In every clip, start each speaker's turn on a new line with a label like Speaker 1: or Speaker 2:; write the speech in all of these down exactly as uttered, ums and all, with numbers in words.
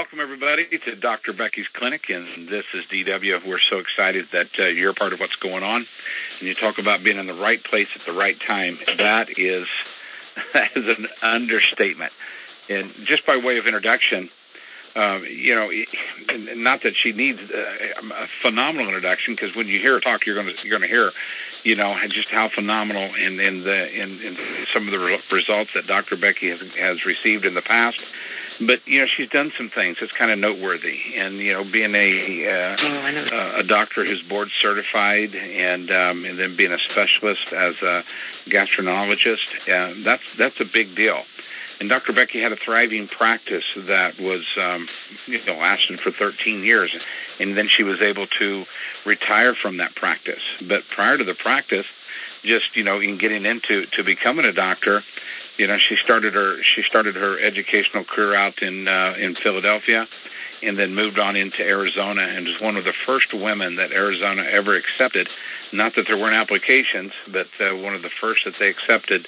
Speaker 1: welcome everybody to Doctor Becky's Clinic, and this is D W. We're so excited that uh, you're a part of what's going on. And you talk about being in the right place at the right time. That is, that is an understatement. And just by way of introduction, uh, you know, not that she needs a phenomenal introduction, because when you hear her talk, you're going to you're going to hear, you know, just how phenomenal in in the in, in some of the re- results that Doctor Becky has has received in the past. But, you know, she's done some things that's kind of noteworthy. And, you know, being a uh, oh, a doctor who's board certified and um, and then being a specialist as a gastroenterologist, uh, that's that's a big deal. And Doctor Becky had a thriving practice that was, um, you know, lasted for thirteen years. And then she was able to retire from that practice. But prior to the practice, just, you know, in getting into to becoming a doctor, you know, she started her she started her educational career out in uh, in Philadelphia, and then moved on into Arizona, and was one of the first women that Arizona ever accepted. Not that there weren't applications, but uh, one of the first that they accepted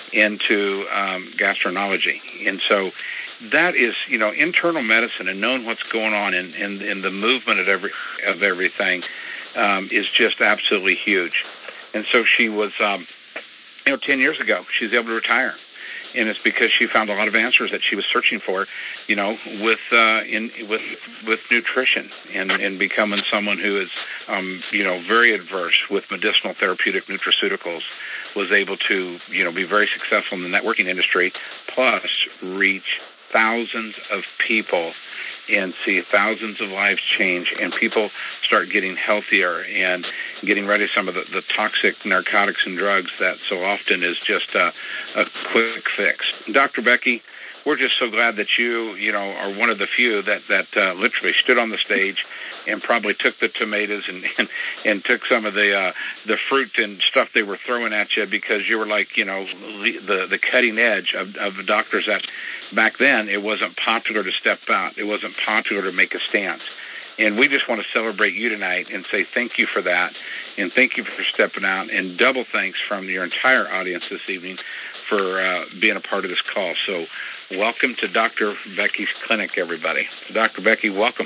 Speaker 1: into um, gastroenterology. And so that is, you know, internal medicine and knowing what's going on in, in, in the movement of every of everything um, is just absolutely huge. And so she was, um, you know, ten years ago, she was able to retire. And it's because she found a lot of answers that she was searching for, you know, with uh, in with with nutrition and, and becoming someone who is, um, you know, very adverse with medicinal therapeutic nutraceuticals, was able to, you know, be very successful in the networking industry, plus reach thousands of people and see thousands of lives change, and people start getting healthier and getting rid of some of the, the toxic narcotics and drugs that so often is just a, a quick fix. Doctor Becky, we're just so glad that you, you know, are one of the few that, that uh, literally stood on the stage and probably took the tomatoes and and, and took some of the uh, the fruit and stuff they were throwing at you, because you were like, you know, the the cutting edge of, of doctors that back then it wasn't popular to step out. It wasn't popular to make a stance. And we just want to celebrate you tonight and say thank you for that, and thank you for stepping out, and double thanks from your entire audience this evening for uh, being a part of this call. So welcome to Doctor Becky's Clinic, everybody. Doctor Becky, welcome.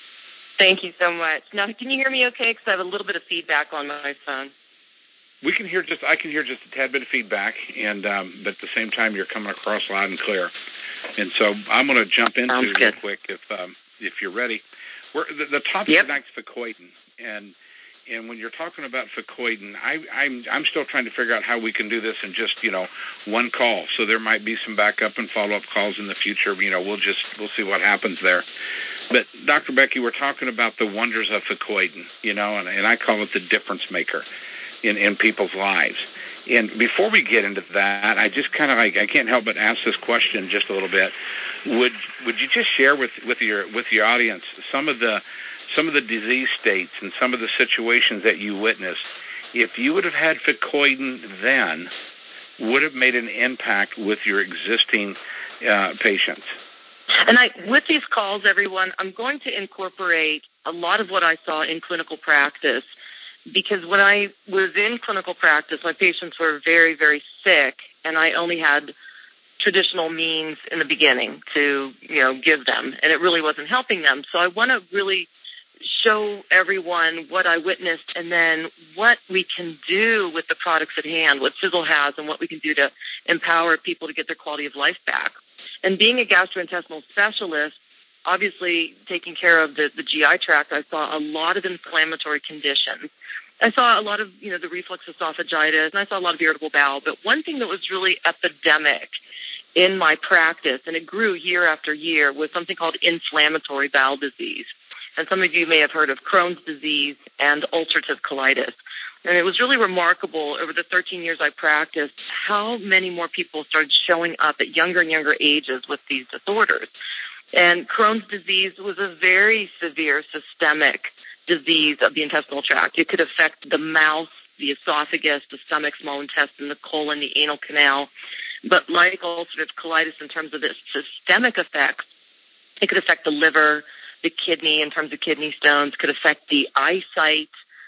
Speaker 2: Thank you so much. Now, can you hear me okay? Because I have a little bit of feedback on my phone.
Speaker 1: We can hear just, I can hear just a tad bit of feedback, and um, but at the same time, you're coming across loud and clear. And so I'm going to jump into it real quick if um, if you're ready. We're, the, the topic
Speaker 2: yep.
Speaker 1: tonight's Ficoidin, and and when you're talking about Ficoidin, I, I'm I'm still trying to figure out how we can do this in just, you know, one call. So there might be some backup and follow-up calls in the future. You know, we'll just we'll see what happens there. But Doctor Becky, we're talking about the wonders of Ficoidin, you know, and, and I call it the difference maker in, in people's lives. And before we get into that, I just kind of like I can't help but ask this question just a little bit. Would would you just share with, with your with your audience some of the some of the disease states and some of the situations that you witnessed? If you would have had Ficoidin then, would have made an impact with your existing uh, patients?
Speaker 2: And I, with these calls, everyone, I'm going to incorporate a lot of what I saw in clinical practice, because when I was in clinical practice, my patients were very, very sick, and I only had traditional means in the beginning to, you know, give them, and it really wasn't helping them. So I want to really show everyone what I witnessed, and then what we can do with the products at hand, what Fizzle has, and what we can do to empower people to get their quality of life back. And being a gastrointestinal specialist, obviously taking care of the, the G I tract, I saw a lot of inflammatory conditions. I saw a lot of, you know, the reflux esophagitis, and I saw a lot of irritable bowel. But one thing that was really epidemic in my practice, and it grew year after year, was something called inflammatory bowel disease. And some of you may have heard of Crohn's disease and ulcerative colitis. And it was really remarkable over the thirteen years I practiced how many more people started showing up at younger and younger ages with these disorders. And Crohn's disease was a very severe systemic disease of the intestinal tract. It could affect the mouth, the esophagus, the stomach, small intestine, the colon, the anal canal. But like ulcerative colitis in terms of its systemic effects, it could affect the liver, the kidney in terms of kidney stones, could affect the eyesight,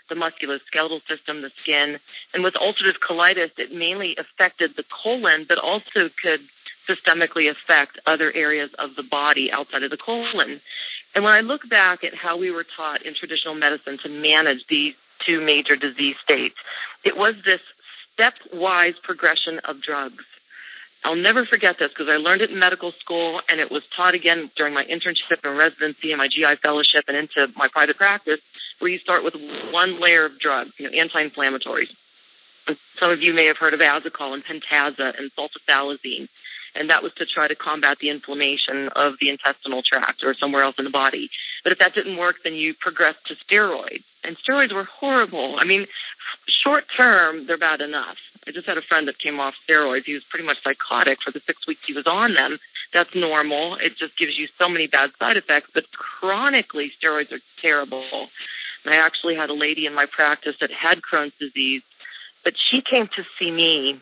Speaker 2: the musculoskeletal system, the skin. And with ulcerative colitis, it mainly affected the colon, but also could systemically affect other areas of the body outside of the colon. And when I look back at how we were taught in traditional medicine to manage these two major disease states, it was this stepwise progression of drugs. I'll never forget this because I learned it in medical school, and it was taught again during my internship and residency and my G I fellowship and into my private practice, where you start with one layer of drugs, you know, anti-inflammatories. And some of you may have heard of Azicol and Pentasa and sulfasalazine, and that was to try to combat the inflammation of the intestinal tract or somewhere else in the body. But if that didn't work, then you progressed to steroids. And steroids were horrible. I mean, short term, they're bad enough. I just had a friend that came off steroids. He was pretty much psychotic for the six weeks he was on them. That's normal. It just gives you so many bad side effects. But chronically, steroids are terrible. And I actually had a lady in my practice that had Crohn's disease, but she came to see me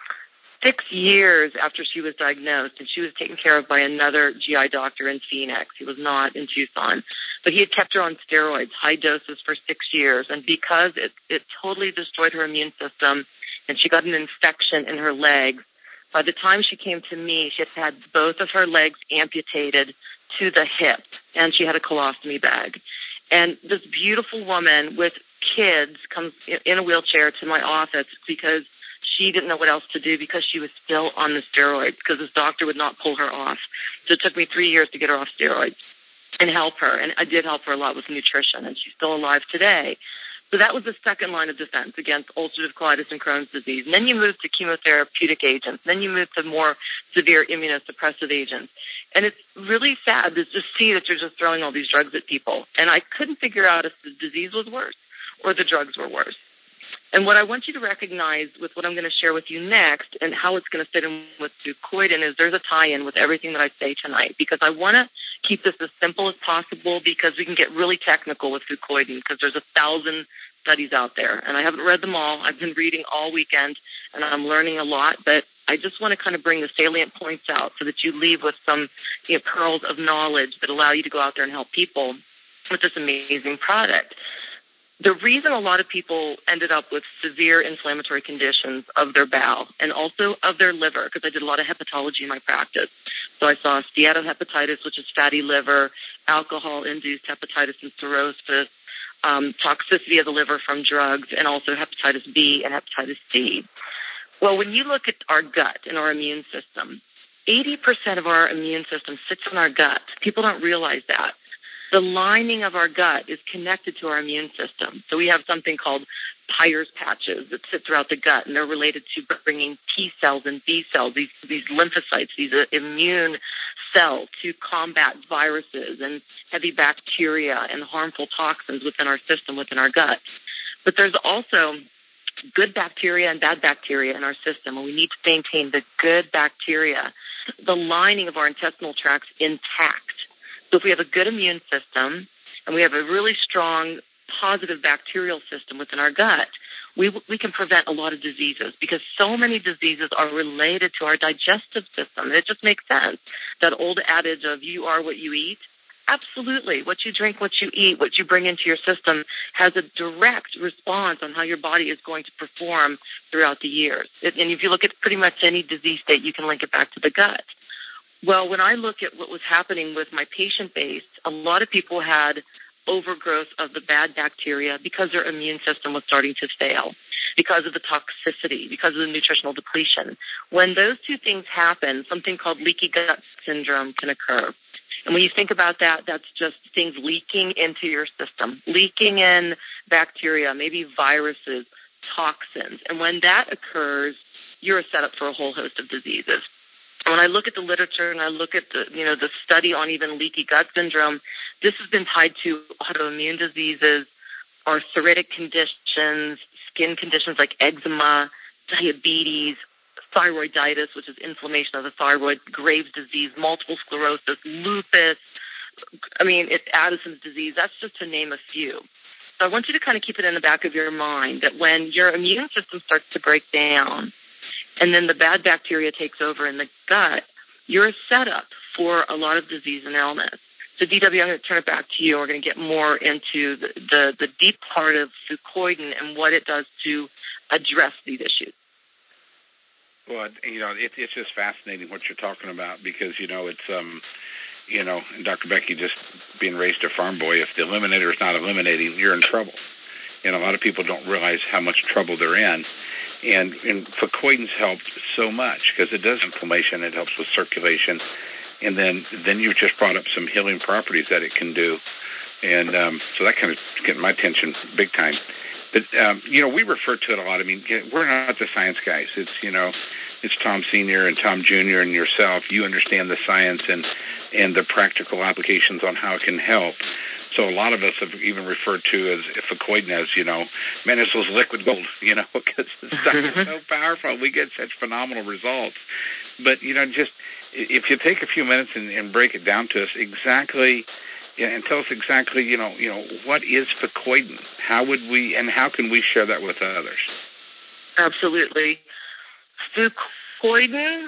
Speaker 2: six years after she was diagnosed, and she was taken care of by another G I doctor in Phoenix. He was not in Tucson. But he had kept her on steroids, high doses, for six years. And because it, it totally destroyed her immune system, and she got an infection in her legs, by the time she came to me, she had had both of her legs amputated to the hip, and she had a colostomy bag. And this beautiful woman with kids comes in a wheelchair to my office because she didn't know what else to do because she was still on the steroids because this doctor would not pull her off. So it took me three years to get her off steroids and help her. And I did help her a lot with nutrition, and she's still alive today. So that was the second line of defense against ulcerative colitis and Crohn's disease. And then you move to chemotherapeutic agents. Then you move to more severe immunosuppressive agents. And it's really sad to just see that you're just throwing all these drugs at people. And I couldn't figure out if the disease was worse or the drugs were worse. And what I want you to recognize with what I'm going to share with you next and how it's going to fit in with Fucoidan is there's a tie-in with everything that I say tonight, because I want to keep this as simple as possible because we can get really technical with Fucoidan because there's a thousand studies out there. And I haven't read them all. I've been reading all weekend, and I'm learning a lot. But I just want to kind of bring the salient points out so that you leave with some, you know, pearls of knowledge that allow you to go out there and help people with this amazing product. The reason a lot of people ended up with severe inflammatory conditions of their bowel and also of their liver, because I did a lot of hepatology in my practice. So I saw steatohepatitis, which is fatty liver, alcohol-induced hepatitis and cirrhosis, um, toxicity of the liver from drugs, and also hepatitis B and hepatitis C. Well, when you look at our gut and our immune system, eighty percent of our immune system sits in our gut. People don't realize that. The lining of our gut is connected to our immune system. So we have something called Peyer's patches that sit throughout the gut, and they're related to bringing T cells and B cells, these, these lymphocytes, these immune cells to combat viruses and heavy bacteria and harmful toxins within our system, within our gut. But there's also good bacteria and bad bacteria in our system, and we need to maintain the good bacteria, the lining of our intestinal tracts intact. So if we have a good immune system and we have a really strong positive bacterial system within our gut, we we can prevent a lot of diseases because so many diseases are related to our digestive system. It just makes sense. That old adage of you are what you eat, absolutely. What you drink, what you eat, what you bring into your system has a direct response on how your body is going to perform throughout the years. And if you look at pretty much any disease state, you can link it back to the gut. Well, when I look at what was happening with my patient base, a lot of people had overgrowth of the bad bacteria because their immune system was starting to fail, because of the toxicity, because of the nutritional depletion. When those two things happen, something called leaky gut syndrome can occur. And when you think about that, that's just things leaking into your system, leaking in bacteria, maybe viruses, toxins. And when that occurs, you're set up for a whole host of diseases. When I look at the literature and I look at the, you know, the study on even leaky gut syndrome, this has been tied to autoimmune diseases, arthritic conditions, skin conditions like eczema, diabetes, thyroiditis, which is inflammation of the thyroid, Graves' disease, multiple sclerosis, lupus. I mean, it's Addison's disease. That's just to name a few. So I want you to kind of keep it in the back of your mind that when your immune system starts to break down, and then the bad bacteria takes over in the gut, you're set up for a lot of disease and illness. So D W, I'm going to turn it back to you. We're going to get more into the, the, the deep part of fucoidan and what it does to address these issues.
Speaker 1: Well, you know, it, it's just fascinating what you're talking about because, you know, it's, um, you know, and Doctor Becky just being raised a farm boy, if the eliminator is not eliminating, you're in trouble. And a lot of people don't realize how much trouble they're in. And, and fucoidan's helped so much because it does inflammation, it helps with circulation. And then, then you just brought up some healing properties that it can do. And um, so that kind of getting my attention big time. But, um, you know, we refer to it a lot. I mean, we're not the science guys. It's, you know, it's Tom Senior and Tom Junior and yourself. You understand the science and, and the practical applications on how it can help. So a lot of us have even referred to as fucoidan as, you know, man, this was liquid gold, you know, because the stuff is so powerful. We get such phenomenal results. But, you know, just if you take a few minutes and, and break it down to us exactly, and tell us exactly, you know, you know, what is fucoidan? How would we, and how can we share that with others?
Speaker 2: Absolutely. Fucoidan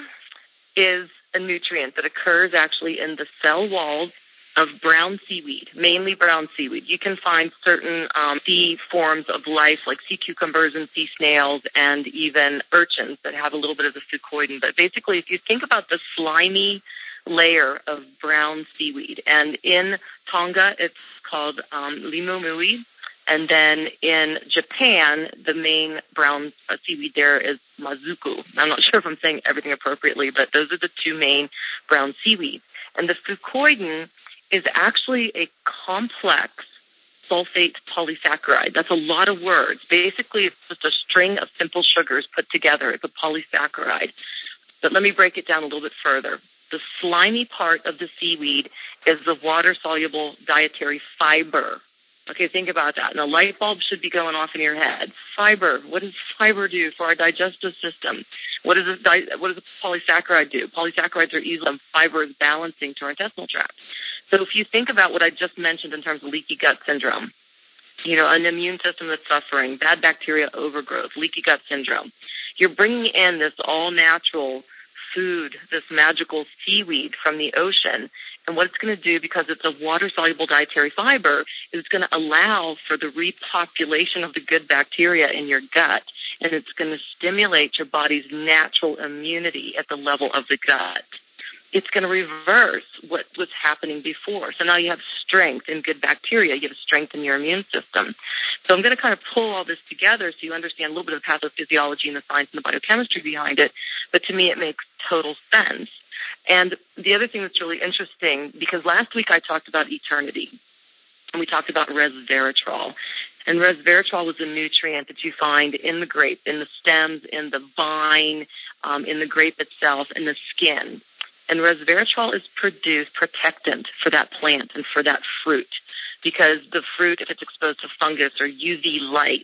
Speaker 2: is a nutrient that occurs actually in the cell walls of brown seaweed, mainly brown seaweed. You can find certain um, sea forms of life like sea cucumbers and sea snails and even urchins that have a little bit of the fucoidan. But basically, if you think about the slimy layer of brown seaweed, and in Tonga it's called um, limumui, and then in Japan the main brown uh, seaweed there is mazuku. I'm not sure if I'm saying everything appropriately, but those are the two main brown seaweeds. And the fucoidan is actually a complex sulfate polysaccharide. That's a lot of words. Basically, it's just a string of simple sugars put together. It's a polysaccharide. But let me break it down a little bit further. The slimy part of the seaweed is the water-soluble dietary fiber. Okay, think about that. And a light bulb should be going off in your head. Fiber. What does fiber do for our digestive system? What does, di- what does a polysaccharide do? Polysaccharides are easily, and fiber is balancing to our intestinal tract. So if you think about what I just mentioned in terms of leaky gut syndrome, you know, an immune system that's suffering, bad bacteria overgrowth, leaky gut syndrome, you're bringing in this all-natural food, this magical seaweed from the ocean. And what it's going to do, because it's a water-soluble dietary fiber, is it's going to allow for the repopulation of the good bacteria in your gut, and it's going to stimulate your body's natural immunity at the level of the gut. It's going to reverse what was happening before. So now you have strength in good bacteria. You have strength in your immune system. So I'm going to kind of pull all this together so you understand a little bit of the pathophysiology and the science and the biochemistry behind it. But to me, it makes total sense. And the other thing that's really interesting, because last week I talked about eternity, and we talked about resveratrol. And resveratrol was a nutrient that you find in the grape, in the stems, in the vine, um, in the grape itself, in the skin. And resveratrol is produced protectant for that plant and for that fruit, because the fruit, if it's exposed to fungus or U V light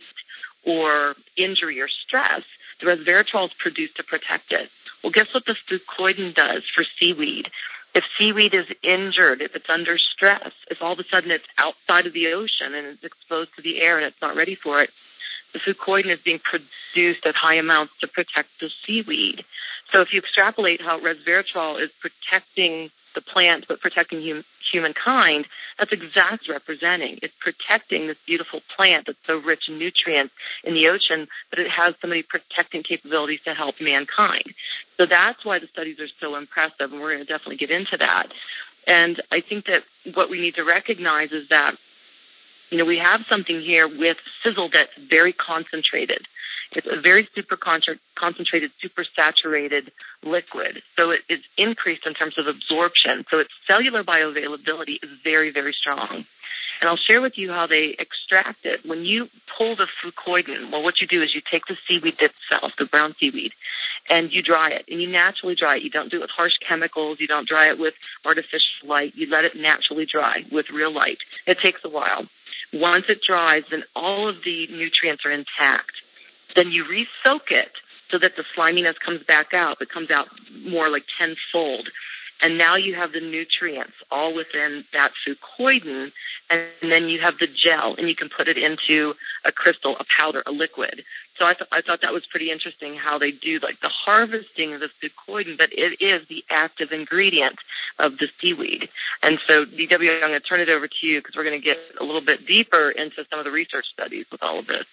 Speaker 2: or injury or stress, the resveratrol is produced to protect it. Well, guess what the fucoidan does for seaweed? If seaweed is injured, if it's under stress, if all of a sudden it's outside of the ocean and it's exposed to the air and it's not ready for it, the fucoidan is being produced at high amounts to protect the seaweed. So if you extrapolate how resveratrol is protecting the plant but protecting hum- humankind, that's exactly representing. It's protecting this beautiful plant that's so rich in nutrients in the ocean, but it has so many protecting capabilities to help mankind. So that's why the studies are so impressive, and we're going to definitely get into that. And I think that what we need to recognize is that, you know, we have something here with sizzle that's very concentrated. It's a very super contra- concentrated, super saturated liquid. So it is increased in terms of absorption. So its cellular bioavailability is very, very strong. And I'll share with you how they extract it. When you pull the fucoidan, well, what you do is you take the seaweed itself, the brown seaweed, and you dry it. And you naturally dry it. You don't do it with harsh chemicals. You don't dry it with artificial light. You let it naturally dry with real light. It takes a while. Once it dries, then all of the nutrients are intact. Then you re-soak it so that the sliminess comes back out. It comes out more like tenfold. And now you have the nutrients all within that fucoidan, and then you have the gel, and you can put it into a crystal, a powder, a liquid. So I, th- I thought that was pretty interesting how they do like the harvesting of the fucoidan, but it is the active ingredient of the seaweed. And so, D W, I'm going to turn it over to you because we're going to get a little bit deeper into some of the research studies with all of this.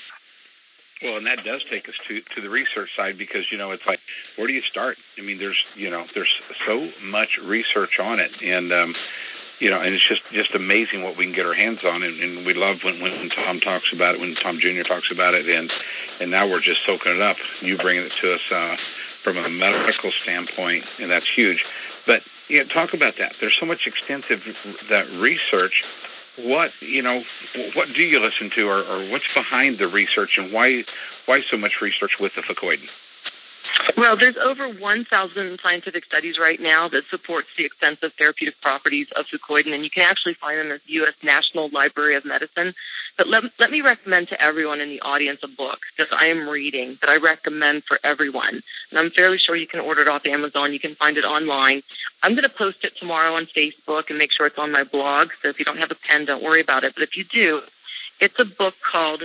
Speaker 1: Well, and that does take us to, to the research side because, you know, it's like, where do you start? I mean, there's, you know, there's so much research on it. And, um, you know, and it's just, just amazing what we can get our hands on. And, and we love when, when Tom talks about it, when Tom Junior talks about it. And, and now we're just soaking it up. You bringing it to us uh, from a medical standpoint, and that's huge. But, yeah, talk about that. There's so much extensive that research. What, you know, what do you listen to, or, or what's behind the research, and why why so much research with the fucoidan?
Speaker 2: Well, there's over one thousand scientific studies right now that supports the extensive therapeutic properties of fucoidan, and you can actually find them at the U S National Library of Medicine. But let, let me recommend to everyone in the audience a book that I am reading that I recommend for everyone. And I'm fairly sure you can order it off Amazon. You can find it online. I'm going to post it tomorrow on Facebook and make sure it's on my blog. So if you don't have a pen, don't worry about it. But if you do, it's a book called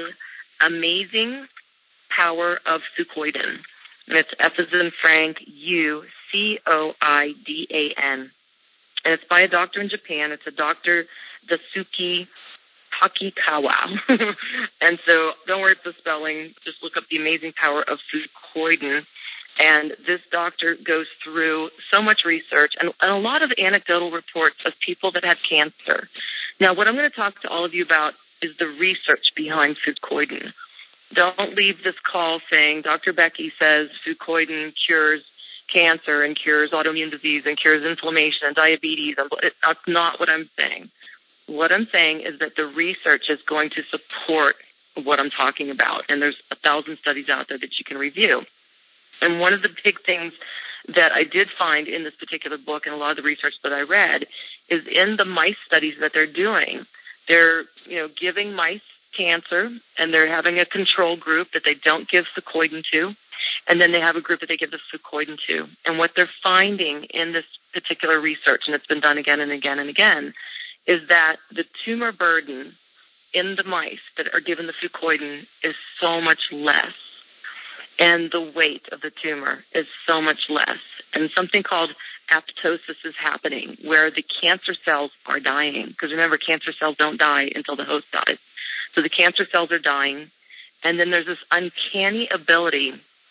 Speaker 2: Amazing Power of Fucoidan. And it's F as in Frank, U, C O I D A N. And it's by a doctor in Japan. It's a Doctor Daisuke Takikawa. And so don't worry about the spelling. Just look up the amazing power of fucoidan. And this doctor goes through so much research and, and a lot of anecdotal reports of people that had cancer. Now, what I'm going to talk to all of you about is the research behind fucoidan. Don't leave this call saying Doctor Becky says fucoidan cures cancer and cures autoimmune disease and cures inflammation and diabetes. And that's not what I'm saying. What I'm saying is that the research is going to support what I'm talking about. And there's a thousand studies out there that you can review. And one of the big things that I did find in this particular book and a lot of the research that I read is in the mice studies that they're doing. They're, you know, giving mice cancer, and they're having a control group that they don't give fucoidan to, and then they have a group that they give the fucoidan to. And what they're finding in this particular research, and it's been done again and again and again, is that the tumor burden in the mice that are given the fucoidan is so much less, and the weight of the tumor is so much less. And something called apoptosis is happening, where the cancer cells are dying. Because remember, cancer cells don't die until the host dies. So the cancer cells are dying, and then there's this uncanny ability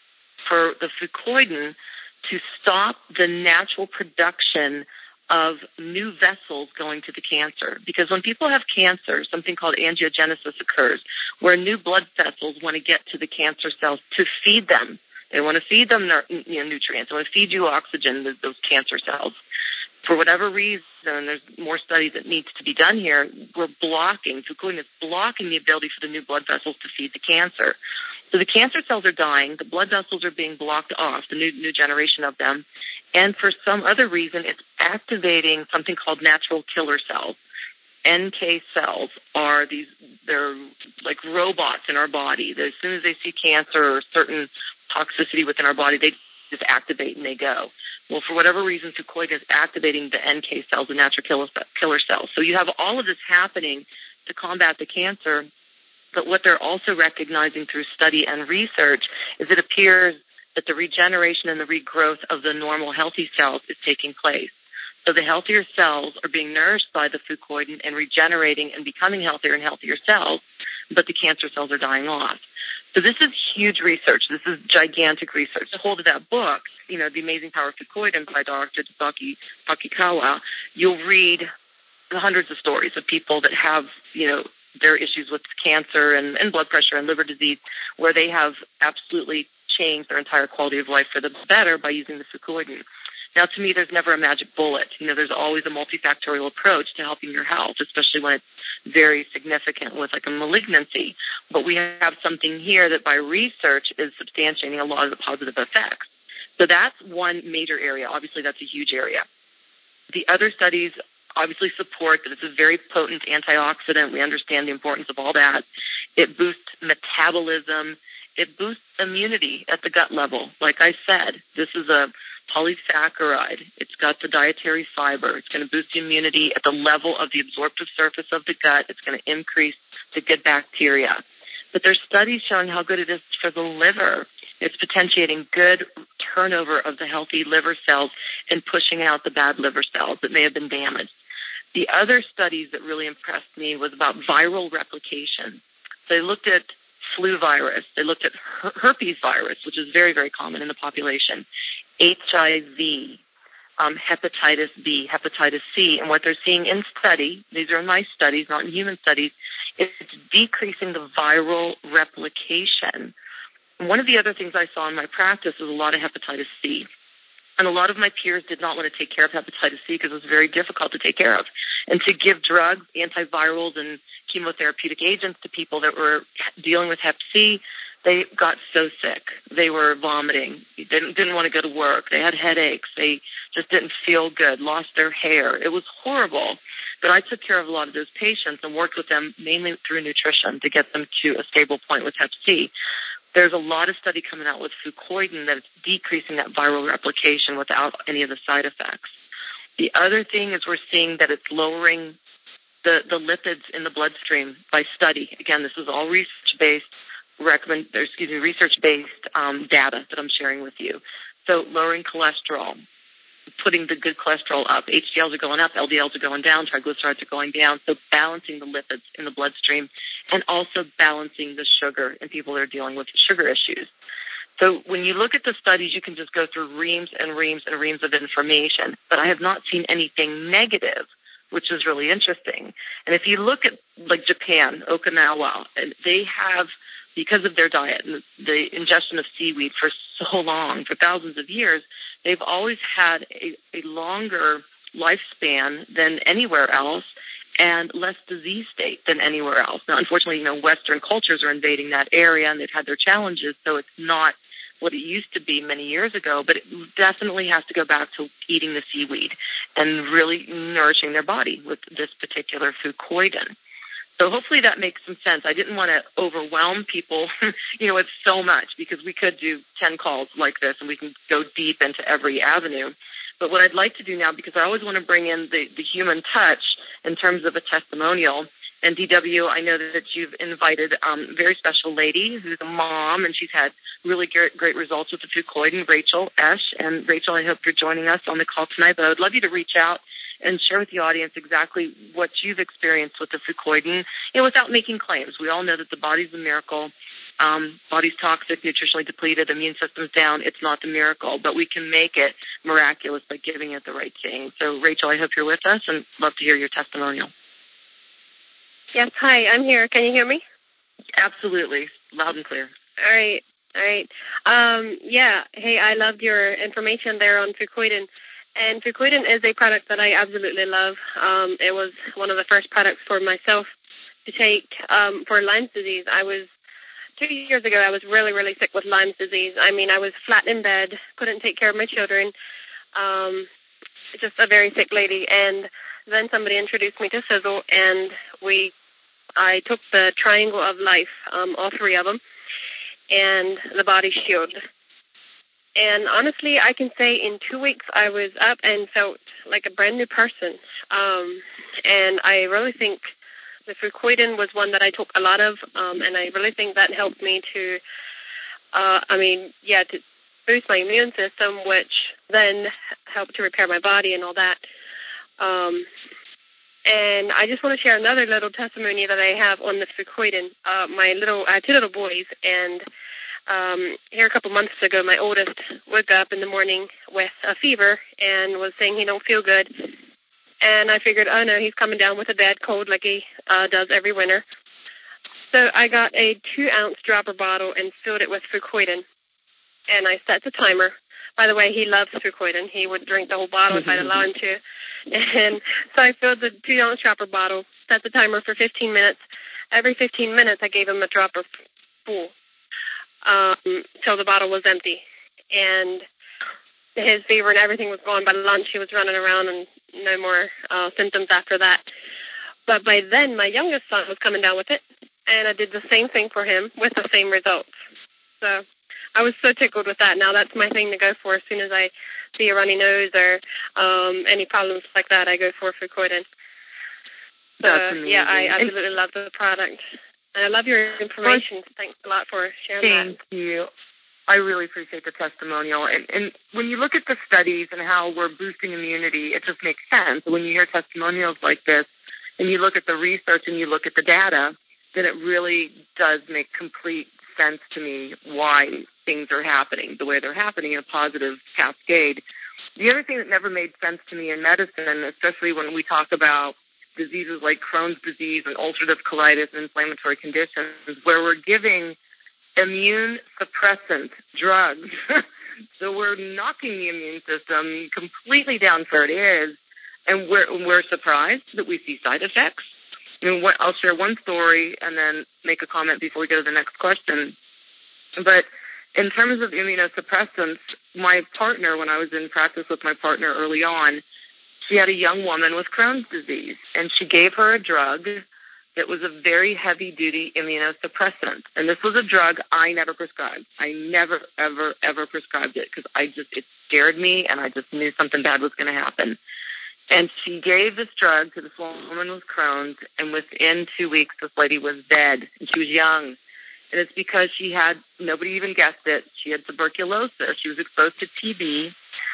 Speaker 2: for the fucoidan to stop the natural production of new vessels going to the cancer. Because when people have cancer, something called angiogenesis occurs, where new blood vessels want to get to the cancer cells to feed them. They want to feed them their, you know, nutrients. They want to feed you oxygen, those cancer cells. For whatever reason, and there's more studies that needs to be done here, we're blocking, fucoidan is blocking the ability for the new blood vessels to feed the cancer. So the cancer cells are dying, the blood vessels are being blocked off, the new, new generation of them, and for some other reason, it's activating something called natural killer cells. N K cells are these, they're like robots in our body. As soon as they see cancer or certain toxicity within our body, they just activate and they go. Well, for whatever reason, fucoidan is activating the N K cells, the natural killer, killer cells. So you have all of this happening to combat the cancer, but what they're also recognizing through study and research is it appears that the regeneration and the regrowth of the normal healthy cells is taking place. So the healthier cells are being nourished by the fucoidan and regenerating and becoming healthier and healthier cells, but the cancer cells are dying off. So this is huge research. This is gigantic research. The whole of that book, you know, The Amazing Power of Fucoidan by Doctor Daisuke Takikawa, you'll read hundreds of stories of people that have, you know, their issues with cancer and, and blood pressure and liver disease, where they have absolutely changed their entire quality of life for the better by using the fucoidan. Now, to me, there's never a magic bullet. You know, there's always a multifactorial approach to helping your health, especially when it's very significant with like a malignancy. But we have something here that by research is substantiating a lot of the positive effects. So that's one major area. Obviously, that's a huge area. The other studies obviously support that it's a very potent antioxidant. We understand the importance of all that. It boosts metabolism. It boosts immunity at the gut level. Like I said, this is a polysaccharide. It's got the dietary fiber. It's going to boost the immunity at the level of the absorptive surface of the gut. It's going to increase the good bacteria. But there's studies showing how good it is for the liver. It's potentiating good turnover of the healthy liver cells and pushing out the bad liver cells that may have been damaged. The other studies that really impressed me was about viral replication. They looked at flu virus. They looked at her- herpes virus, which is very, very common in the population, H I V, um, hepatitis B, hepatitis C. And what they're seeing in study, these are nice studies, not in human studies, is it's decreasing the viral replication. And one of the other things I saw in my practice is a lot of hepatitis C. And a lot of my peers did not want to take care of hepatitis C because it was very difficult to take care of. And to give drugs, antivirals, and chemotherapeutic agents to people that were dealing with hep C, they got so sick. They were vomiting. They didn't, didn't want to go to work. They had headaches. They just didn't feel good, lost their hair. It was horrible. But I took care of a lot of those patients and worked with them mainly through nutrition to get them to a stable point with hep C. There's a lot of study coming out with fucoidan that it's decreasing that viral replication without any of the side effects. The other thing is we're seeing that it's lowering the, the lipids in the bloodstream by study. Again, this is all research-based, recommend, or excuse me, research-based um, data that I'm sharing with you. So lowering cholesterol, putting the good cholesterol up. H D Ls are going up, L D Ls are going down, triglycerides are going down. So balancing the lipids in the bloodstream and also balancing the sugar in people that are dealing with sugar issues. So when you look at the studies, you can just go through reams and reams and reams of information. But I have not seen anything negative, which is really interesting. And if you look at, like, Japan, Okinawa, and they have, because of their diet and the ingestion of seaweed for so long, for thousands of years, they've always had a, a longer lifespan than anywhere else and less disease state than anywhere else. Now, unfortunately, you know, Western cultures are invading that area and they've had their challenges, so it's not what it used to be many years ago, but it definitely has to go back to eating the seaweed and really nourishing their body with this particular fucoidan. So hopefully that makes some sense. I didn't want to overwhelm people, you know, with so much because we could do ten calls like this and we can go deep into every avenue. But what I'd like to do now, because I always want to bring in the, the human touch in terms of a testimonial, and D W, I know that you've invited um, a very special lady who's a mom, and she's had really great, great results with the fucoidan, Rachel Esch. And Rachel, I hope you're joining us on the call tonight, but I would love you to reach out and share with the audience exactly what you've experienced with the fucoidan, you know, without making claims. We all know that the body's a miracle. Um, body's toxic, nutritionally depleted, immune system's down. It's not the miracle, but we can make it miraculous by giving it the right thing. So, Rachel, I hope you're with us and love to hear your testimonial.
Speaker 3: Yes, hi, I'm here. Can you hear me?
Speaker 2: Absolutely. Loud and clear.
Speaker 3: All right, all right. Um, yeah, hey, I loved your information there on fucoidan. And fucoidan is a product that I absolutely love. Um, it was one of the first products for myself to take um, for Lyme's disease. I was, two years ago, I was really, really sick with Lyme's disease. I mean, I was flat in bed, couldn't take care of my children, um, just a very sick lady. And then somebody introduced me to Sizzle, and we I took the Triangle of Life, um, all three of them, and the Body Shield. And honestly, I can say in two weeks I was up and felt like a brand new person. Um, and I really think the fucoidan was one that I took a lot of, um, and I really think that helped me to, uh, I mean, yeah, to boost my immune system, which then helped to repair my body and all that. Um, and I just want to share another little testimony that I have on the fucoidan. Uh, my little, I have two little boys, and Um, here a couple months ago, my oldest woke up in the morning with a fever and was saying he don't feel good. And I figured, oh, no, he's coming down with a bad cold like he uh, does every winter. So I got a two-ounce dropper bottle and filled it with fucoidan. And I set the timer. By the way, he loves fucoidan. He would drink the whole bottle if I'd allow him to. And so I filled the two-ounce dropper bottle, set the timer for fifteen minutes. Every fifteen minutes, I gave him a dropper full. Um, till the bottle was empty. And his fever and everything was gone. By lunch, he was running around and no more uh, symptoms after that. But by then, my youngest son was coming down with it, and I did the same thing for him with the same results. So I was so tickled with that. Now that's my thing to go for. As soon as I see a runny nose or um, any problems like that, I go for Fucoidan. So,
Speaker 2: That's amazing.
Speaker 3: Yeah, I absolutely love the product. And I love your information. Thanks a lot for sharing
Speaker 2: Thank
Speaker 3: that.
Speaker 2: you. I really appreciate the testimonial. And, and when you look at the studies and how we're boosting immunity, it just makes sense. When you hear testimonials like this, and you look at the research and you look at the data, then it really does make complete sense to me why things are happening the way they're happening in a positive cascade. The other thing that never made sense to me in medicine, especially when we talk about diseases like Crohn's disease and ulcerative colitis and inflammatory conditions, where we're giving immune suppressant drugs. So we're knocking the immune system completely down where it is, and we're, we're surprised that we see side effects. I mean, what, I'll share one story and then make a comment before we go to the next question. But in terms of immunosuppressants, my partner, when I was in practice with my partner early on, she had a young woman with Crohn's disease, and she gave her a drug that was a very heavy-duty immunosuppressant. And this was a drug I never prescribed. I never, ever, ever prescribed it because I just, it scared me, and I just knew something bad was going to happen. And she gave this drug to this woman with Crohn's, and within two weeks, this lady was dead, and she was young. And it's because she had, nobody even guessed it, she had tuberculosis. She was exposed to T B,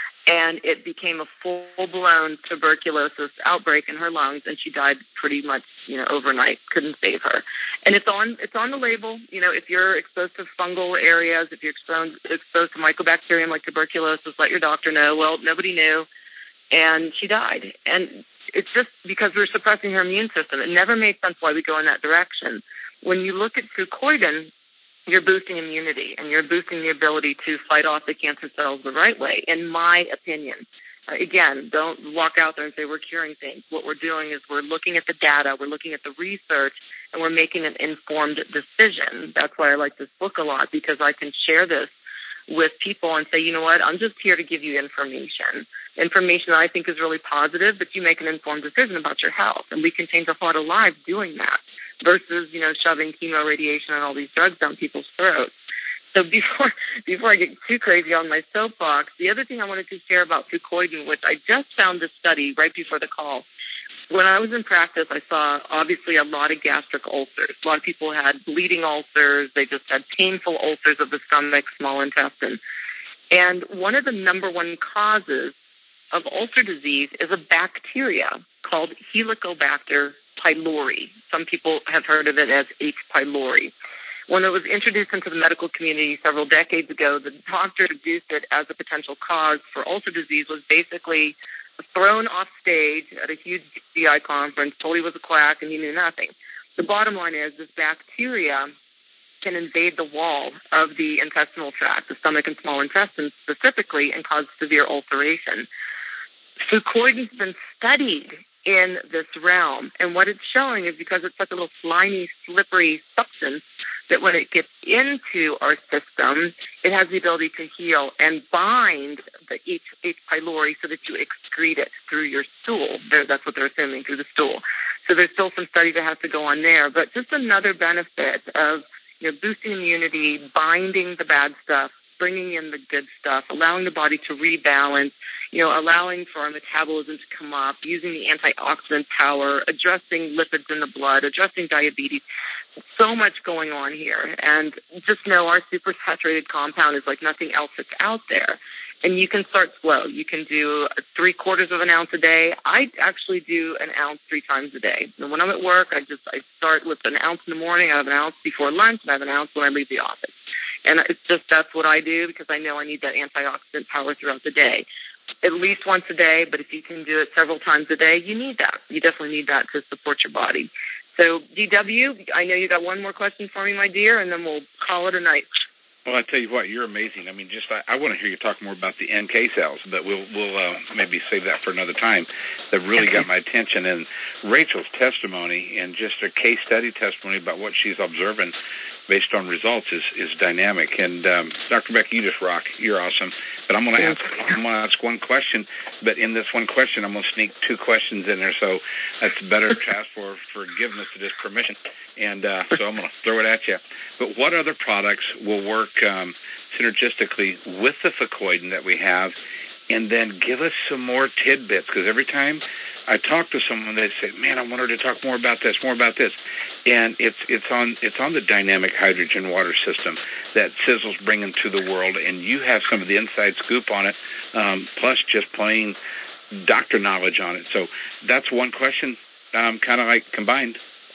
Speaker 2: and it became a full-blown tuberculosis outbreak in her lungs, and she died pretty much, you know, overnight. Couldn't save her. And it's on it's on the label. You know, if you're exposed to fungal areas, if you're exposed, exposed to mycobacterium like tuberculosis, let your doctor know. Well, nobody knew, and she died. And it's just because we're suppressing her immune system. It never made sense why we go in that direction. When you look at Fucoidan, you're boosting immunity, and you're boosting the ability to fight off the cancer cells the right way, in my opinion. Uh, again, don't walk out there and say we're curing things. What we're doing is we're looking at the data, we're looking at the research, and we're making an informed decision. That's why I like this book a lot, because I can share this with people and say, you know what, I'm just here to give you information, information that I think is really positive, but you make an informed decision about your health, and we can change a lot of lives doing that, versus, you know, shoving chemo, radiation, and all these drugs down people's throats. So before before I get too crazy on my soapbox, the other thing I wanted to share about Fucoidan, which I just found this study right before the call. When I was in practice, I saw obviously a lot of gastric ulcers. A lot of people had bleeding ulcers. They just had painful ulcers of the stomach, small intestine. And one of the number one causes of ulcer disease is a bacteria called Helicobacter pylori. Some people have heard of it as H. pylori. When it was introduced into the medical community several decades ago, the doctor introduced it as a potential cause for ulcer disease, was basically thrown off stage at a huge G I conference, told he was a quack, and he knew nothing. The bottom line is this bacteria can invade the wall of the intestinal tract, the stomach and small intestines specifically, and cause severe ulceration. Fucoidan's been studied in this realm, and what it's showing is because it's such a little slimy, slippery substance that when it gets into our system, it has the ability to heal and bind the H. H. pylori so that you excrete it through your stool. That's what they're assuming, through the stool. So there's still some study that has to go on there, but just another benefit of, you know, boosting immunity, binding the bad stuff, bringing in the good stuff, allowing the body to rebalance, you know, allowing for our metabolism to come up, using the antioxidant power, addressing lipids in the blood, addressing diabetes. So much going on here. And just know our supersaturated compound is like nothing else that's out there. And you can start slow. You can do three quarters of an ounce a day. I actually do an ounce three times a day. And when I'm at work, I just I start with an ounce in the morning. I have an ounce before lunch, and I have an ounce when I leave the office. And it's just that's what I do because I know I need that antioxidant power throughout the day. At least once a day, but if you can do it several times a day, you need that. You definitely need that to support your body. So, D W, I know you got one more question for me, my dear, and then we'll call it a night.
Speaker 1: Well, I tell you what, you're amazing. I mean, just I, I want to hear you talk more about the N K cells, but we'll we'll uh, maybe save that for another time. That really got my attention. And Rachel's testimony and just a case study testimony about what she's observing based on results is, is dynamic. And um, Doctor Becky, you just rock. You're awesome. But I'm going to ask I'm going to ask one question. But in this one question, I'm going to sneak two questions in there. So that's better to ask for forgiveness to this permission. And uh, so I'm going to throw it at you. But what other products will work um, synergistically with the Fucoidan that we have? And then give us some more tidbits, because every time I talk to someone, they say, "Man, I want her to talk more about this, more about this." And it's it's on it's on the dynamic hydrogen water system that Sizzle's bringing to the world, and you have some of the inside scoop on it, um, plus just plain doctor knowledge on it. So that's one question, um, kind of like combined.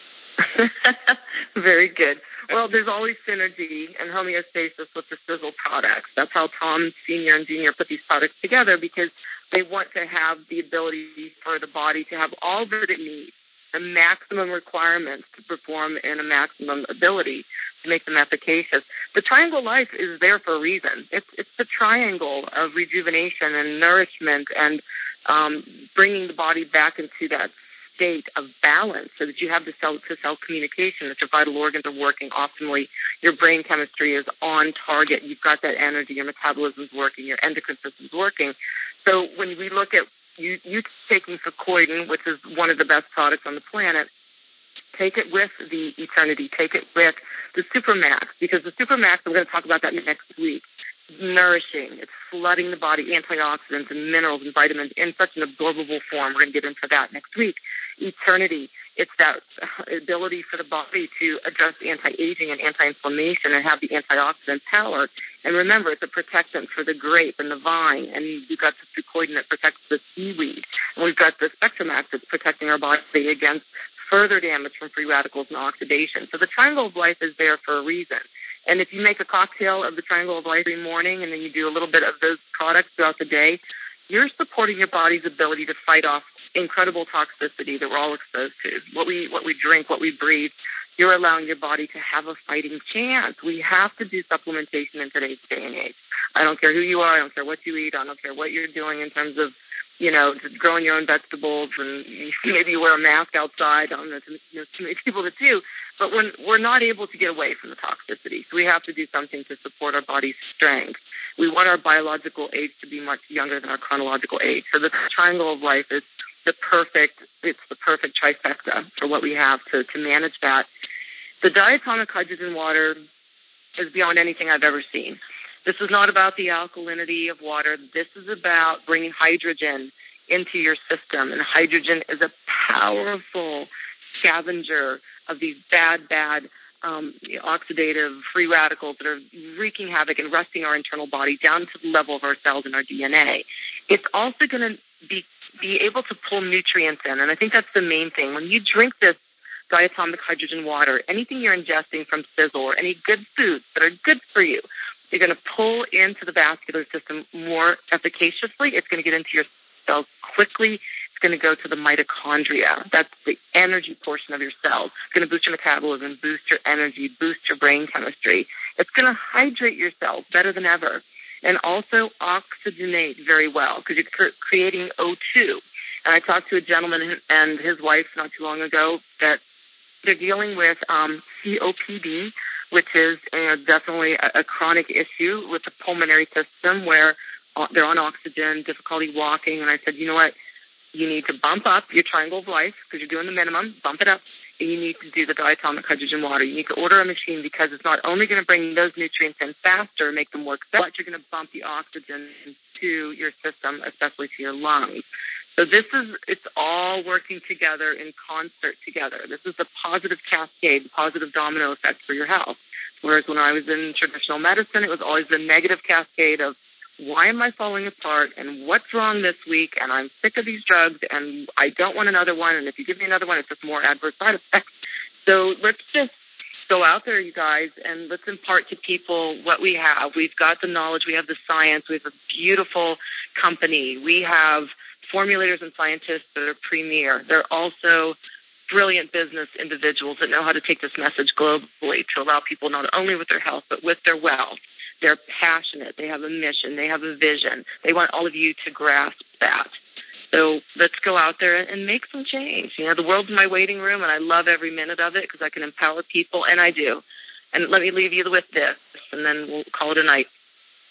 Speaker 2: Very good. Well, there's always synergy and homeostasis with the Sizzle products. That's how Tom Senior and Junior put these products together, because they want to have the ability for the body to have all that it needs, the maximum requirements to perform in a maximum ability to make them efficacious. The Triangle Life is there for a reason. It's it's the triangle of rejuvenation and nourishment and um, bringing the body back into that state of balance so that you have the cell-to-cell communication, that your vital organs are working optimally, your brain chemistry is on target, you've got that energy, your metabolism is working, your endocrine system is working. So when we look at you, you taking Fucoidan, which is one of the best products on the planet, take it with the Eternity, take it with the Supermax, because the Supermax, I'm going to talk about that next week, nourishing. It's flooding the body, antioxidants and minerals and vitamins in such an absorbable form. We're going to get into that next week. Eternity, it's that ability for the body to address anti-aging and anti-inflammation and have the antioxidant power. And remember, it's a protectant for the grape and the vine. And we've got the Fucoidan that protects the seaweed. And we've got the Spectrumax that's protecting our body against further damage from free radicals and oxidation. So the Triangle of Life is there for a reason. And if you make a cocktail of the Triangle of Life every morning and then you do a little bit of those products throughout the day, you're supporting your body's ability to fight off incredible toxicity that we're all exposed to. What we what we drink, what we breathe, you're allowing your body to have a fighting chance. We have to do supplementation in today's day and age. I don't care who you are. I don't care what you eat. I don't care what you're doing in terms of, you know, just growing your own vegetables, and maybe you wear a mask outside. I don't know, you know, too many people that do. But when we're not able to get away from the toxicity, so we have to do something to support our body's strength. We want our biological age to be much younger than our chronological age. So the Triangle of Life is the perfect, it's the perfect trifecta for what we have to, to manage that. The diatomic hydrogen water is beyond anything I've ever seen. This is not about the alkalinity of water. This is about bringing hydrogen into your system. And hydrogen is a powerful scavenger of these bad, bad um, oxidative free radicals that are wreaking havoc and rusting our internal body down to the level of our cells and our D N A. It's also going to be, be able to pull nutrients in. And I think that's the main thing. When you drink this diatomic hydrogen water, anything you're ingesting from Sizzle or any good foods that are good for you, you're going to pull into the vascular system more efficaciously. It's going to get into your cells quickly. It's going to go to the mitochondria. That's the energy portion of your cells. It's going to boost your metabolism, boost your energy, boost your brain chemistry. It's going to hydrate your cells better than ever, and also oxygenate very well, because you're creating O two. And I talked to a gentleman and his wife not too long ago that they're dealing with um, C O P D, which is uh, definitely a, a chronic issue with the pulmonary system where uh, they're on oxygen, difficulty walking. And I said, you know what? You need to bump up your Triangle of Life, because you're doing the minimum, bump it up, and you need to do the diatomic hydrogen water. You need to order a machine, because it's not only going to bring those nutrients in faster, make them work better, but you're going to bump the oxygen to your system, especially to your lungs. So this is, it's all working together in concert together. This is the positive cascade, the positive domino effect for your health. Whereas when I was in traditional medicine, it was always the negative cascade of, why am I falling apart, and what's wrong this week, and I'm sick of these drugs, and I don't want another one, and if you give me another one, it's just more adverse side effects. So let's just go out there, you guys, and let's impart to people what we have. We've got the knowledge. We have the science. We have a beautiful company. We have formulators and scientists that are premier. They're also brilliant business individuals that know how to take this message globally to allow people not only with their health, but with their wealth. They're passionate. They have a mission. They have a vision. They want all of you to grasp that. So let's go out there and make some change. You know, the world's my waiting room, and I love every minute of it because I can empower people, and I do. And let me leave you with this, and then we'll call it a night.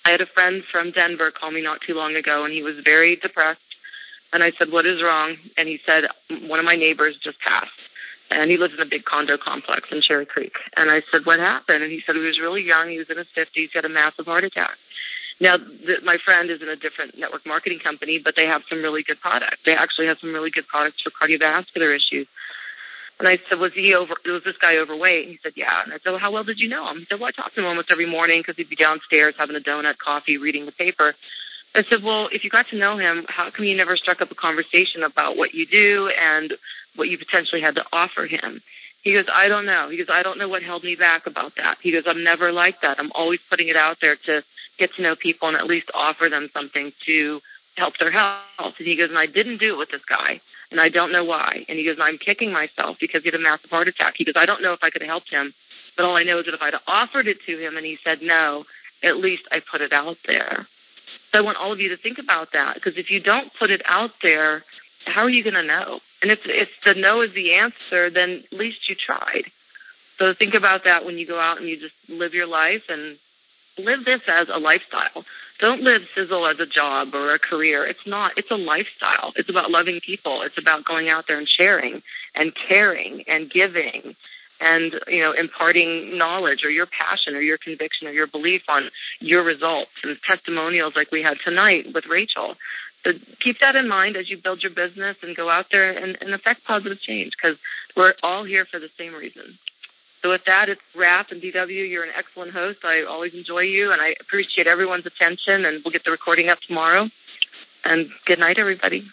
Speaker 2: I had a friend from Denver call me not too long ago, and he was very depressed. And I said, what is wrong? And he said, one of my neighbors just passed. And he lives in a big condo complex in Cherry Creek. And I said, what happened? And he said he was really young. He was in his fifties. He had a massive heart attack. Now, the, my friend is in a different network marketing company, but they have some really good products. They actually have some really good products for cardiovascular issues. And I said, was he over? Was this guy overweight? And he said, yeah. And I said, well, how well did you know him? He said, well, I talked to him almost every morning because he'd be downstairs having a donut, coffee, reading the paper. I said, well, if you got to know him, how come you never struck up a conversation about what you do and what you potentially had to offer him? He goes, I don't know. He goes, I don't know what held me back about that. He goes, I'm never like that. I'm always putting it out there to get to know people and at least offer them something to help their health. And he goes, and I didn't do it with this guy, and I don't know why. And he goes, and I'm kicking myself because he had a massive heart attack. He goes, I don't know if I could have helped him, but all I know is that if I'd offered it to him and he said no, at least I put it out there. So I want all of you to think about that, because if you don't put it out there, how are you going to know? And if, if the no is the answer, then at least you tried. So think about that when you go out and you just live your life, and live this as a lifestyle. Don't live Sizzle as a job or a career. It's not. It's a lifestyle. It's about loving people. It's about going out there and sharing and caring and giving and, you know, imparting knowledge or your passion or your conviction or your belief on your results and testimonials like we had tonight with Rachel. So keep that in mind as you build your business and go out there and, and affect positive change, because we're all here for the same reason. So with that, it's Raph and D W. You're an excellent host. I always enjoy you, and I appreciate everyone's attention, and we'll get the recording up tomorrow. And good night, everybody.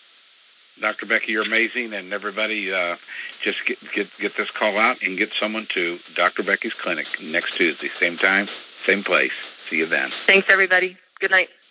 Speaker 1: Doctor Becky, you're amazing, and everybody uh, just get, get get this call out and get someone to Doctor Becky's clinic next Tuesday, same time, same place. See you then.
Speaker 2: Thanks, everybody. Good night.